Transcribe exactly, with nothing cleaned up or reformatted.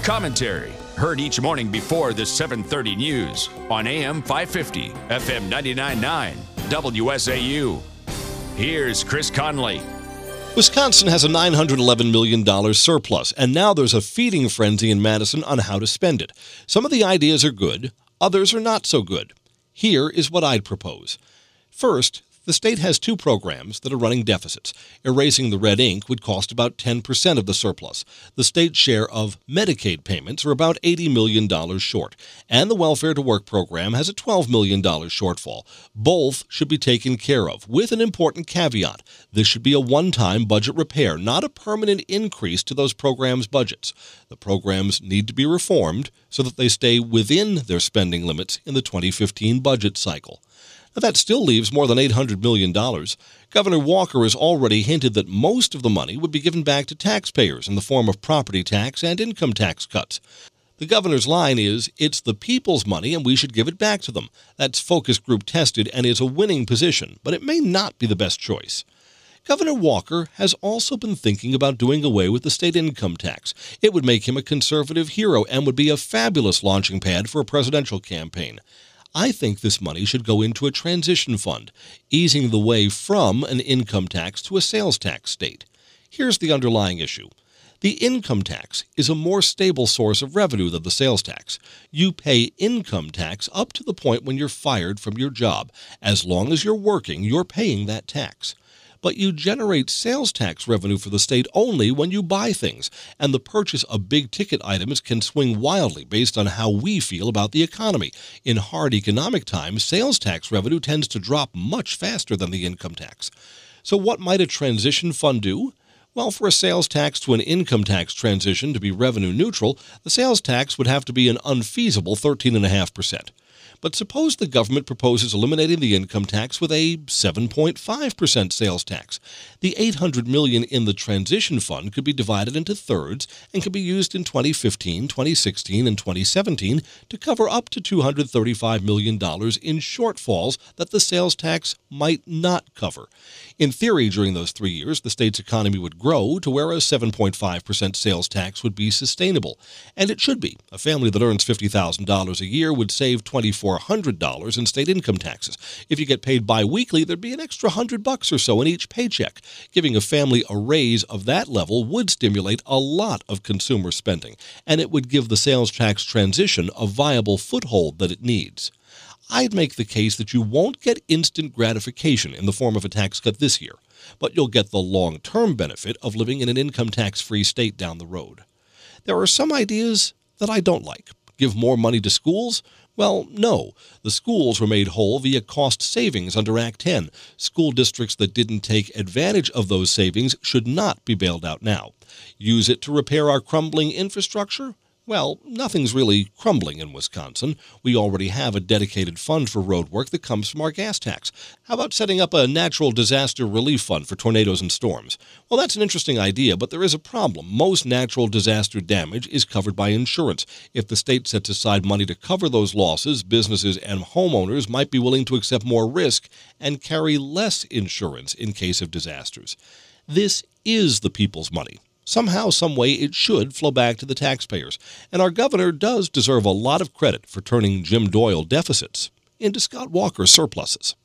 Commentary, heard each morning before the seven thirty news on A M five fifty, F M ninety-nine point nine, W S A U. Here's Chris Conley. Wisconsin has a nine hundred eleven million dollars surplus, and now there's a feeding frenzy in Madison on how to spend it. Some of the ideas are good, others are not so good. Here is what I'd propose. First, the state has two programs that are running deficits. Erasing the red ink would cost about ten percent of the surplus. The state's share of Medicaid payments are about eighty million dollars short, and the Welfare to Work program has a twelve million dollars shortfall. Both should be taken care of, with an important caveat. This should be a one-time budget repair, not a permanent increase to those programs' budgets. The programs need to be reformed so that they stay within their spending limits in the twenty fifteen budget cycle. Now, that still leaves more than eight hundred million dollars. Governor Walker has already hinted that most of the money would be given back to taxpayers in the form of property tax and income tax cuts. The governor's line is, it's the people's money and we should give it back to them. That's focus group tested and is a winning position, but it may not be the best choice. Governor Walker has also been thinking about doing away with the state income tax. It would make him a conservative hero and would be a fabulous launching pad for a presidential campaign. I think this money should go into a transition fund, easing the way from an income tax to a sales tax state. Here's the underlying issue. The income tax is a more stable source of revenue than the sales tax. You pay income tax up to the point when you're fired from your job. As long as you're working, you're paying that tax. But you generate sales tax revenue for the state only when you buy things, and the purchase of big-ticket items can swing wildly based on how we feel about the economy. In hard economic times, sales tax revenue tends to drop much faster than the income tax. So what might a transition fund do? Well, for a sales tax to an income tax transition to be revenue neutral, the sales tax would have to be an unfeasible thirteen point five percent. But suppose the government proposes eliminating the income tax with a seven point five percent sales tax. The eight hundred million dollars in the transition fund could be divided into thirds and could be used in twenty fifteen, twenty sixteen, and twenty seventeen to cover up to two hundred thirty-five million dollars in shortfalls that the sales tax might not cover. In theory, during those three years, the state's economy would grow to where a seven point five percent sales tax would be sustainable. And it should be. A family that earns fifty thousand dollars a year would save twenty-four hundred dollars in state income taxes. If you get paid bi-weekly, there'd be an extra hundred bucks or so in each paycheck. Giving a family a raise of that level would stimulate a lot of consumer spending, and it would give the sales tax transition a viable foothold that it needs. I'd make the case that you won't get instant gratification in the form of a tax cut this year, but you'll get the long-term benefit of living in an income tax-free state down the road. There are some ideas that I don't like. Give more money to schools? Well, no. The schools were made whole via cost savings under Act ten. School districts that didn't take advantage of those savings should not be bailed out now. Use it to repair our crumbling infrastructure? Well, nothing's really crumbling in Wisconsin. We already have a dedicated fund for road work that comes from our gas tax. How about setting up a natural disaster relief fund for tornadoes and storms? Well, that's an interesting idea, but there is a problem. Most natural disaster damage is covered by insurance. If the state sets aside money to cover those losses, businesses and homeowners might be willing to accept more risk and carry less insurance in case of disasters. This is the people's money. Somehow, some way, it should flow back to the taxpayers. And our governor does deserve a lot of credit for turning Jim Doyle deficits into Scott Walker surpluses.